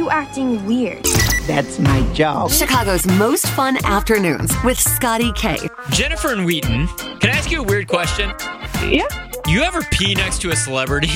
acting weird? That's my job. Chicago's most fun afternoons with Scotty K. Jennifer and Wheaton, can I ask you a weird question? Yeah. You ever pee next to a celebrity?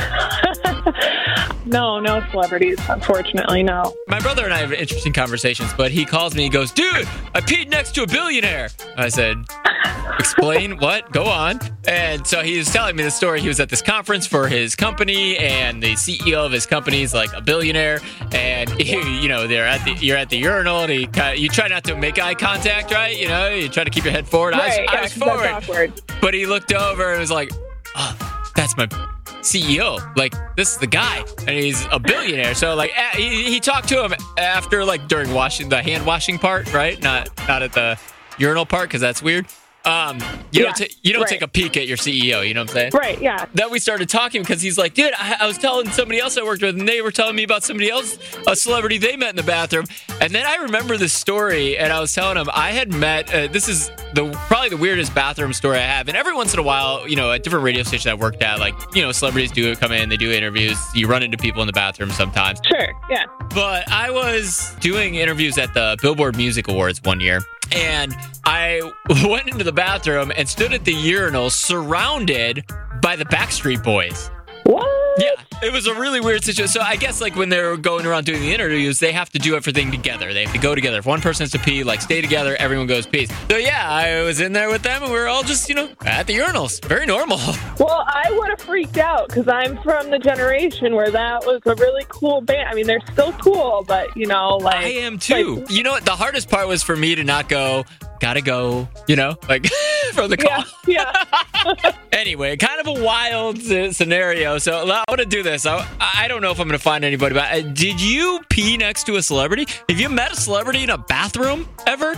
No celebrities, unfortunately, no. My brother and I have interesting conversations, but he calls me, he goes, dude, I peed next to a billionaire. I said, explain what? Go on. And so he was telling me the story. He was at this conference for his company, and the CEO of his company is like a billionaire. And you're at the urinal, and you try not to make eye contact, right? You know, you try to keep your head forward, eyes forward. That's awkward. But he looked over and was like, oh, that's my CEO. Like, this is the guy, and he's a billionaire. So like, he talked to him after, like, during the hand washing part, right? Not at the urinal part, because that's weird. You don't take a peek at your CEO, you know what I'm saying? Right, yeah. Then we started talking because he's like, dude, I was telling somebody else I worked with, and they were telling me about somebody else, a celebrity they met in the bathroom. And then I remember this story, and I was telling him I had met, this is probably the weirdest bathroom story I have. And every once in a while, at different radio stations I worked at, like, celebrities come in, they do interviews. You run into people in the bathroom sometimes. Sure, yeah. But I was doing interviews at the Billboard Music Awards one year. And I went into the bathroom and stood at the urinal surrounded by the Backstreet Boys. What? Yeah, it was a really weird situation. So I guess, like, when they're going around doing the interviews, they have to do everything together. They have to go together. If one person has to pee, like, stay together, everyone goes pee. So yeah, I was in there with them, and we were all just, at the urinals. Very normal. Well, I would have freaked out because I'm from the generation where that was a really cool band. I mean, they're still cool, but, like... I am too. You know what? The hardest part was for me to not go, gotta go, like, from the call. Yeah. Anyway, kind of a wild scenario. So I want to do this. I don't know if I'm going to find anybody, but did you pee next to a celebrity? Have you met a celebrity in a bathroom ever?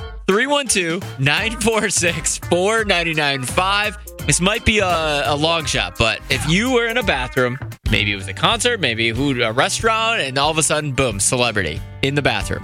312-946-4995. This might be a long shot, but if you were in a bathroom, maybe it was a concert, maybe a restaurant, and all of a sudden, boom, celebrity in the bathroom.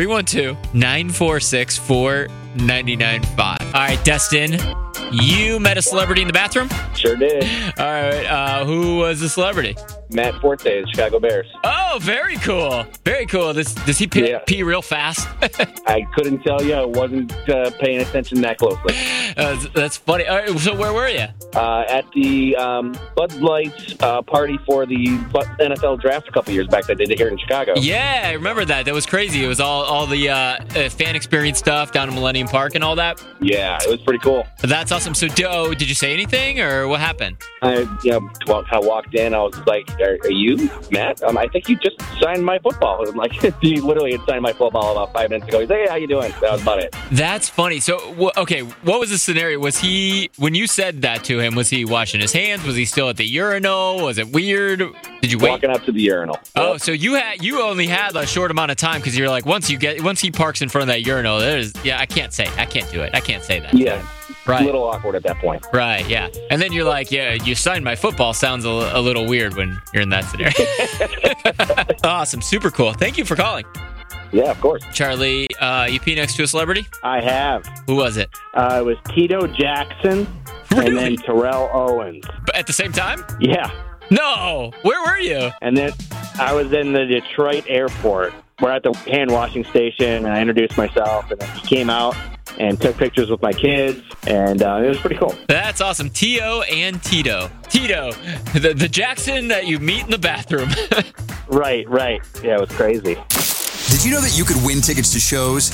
312-946-4995. All right, Destin, you met a celebrity in the bathroom? Sure did. All right, who was the celebrity? Matt Forte, the Chicago Bears. Oh, very cool. Very cool. Does he pee real fast? I couldn't tell you. I wasn't paying attention that closely. That's funny. All right, so where were you? At the Bud Light party for the NFL draft a couple years back that they did here in Chicago. Yeah, I remember that. That was crazy. It was all the fan experience stuff down in Millennium Park and all that. Yeah, it was pretty cool. That's awesome. So, did you say anything, or what happened? I walked in. I was like, "Are you Matt? I think you just signed my football." I'm like, he literally had signed my football about 5 minutes ago. He's like, "Hey, how you doing?" That was about it. That's funny. So, okay, what was the scenario? Was he, when you said that to him, was he washing his hands? Was he still at the urinal? Was it weird? Did you wait? Walking up to the urinal. Oh, so you only had a short amount of time because you're like, once he parks in front of that urinal, I can't do it. I can't say that. Yeah. Right. A little awkward at that point. Right, yeah. And then you're like, yeah, you signed my football sounds a little weird when you're in that scenario. Awesome. Super cool. Thank you for calling. Yeah, of course. Charlie, you pee next to a celebrity? I have. Who was it? It was Tito Jackson and then Terrell Owens. But at the same time? Yeah. No. Where were you? And then I was in the Detroit airport. We're at the hand washing station, and I introduced myself, and then he came out and took pictures with my kids, and it was pretty cool. That's awesome. Tito and Tito. Tito, the Jackson that you meet in the bathroom. Right. Yeah, it was crazy. Did you know that you could win tickets to shows,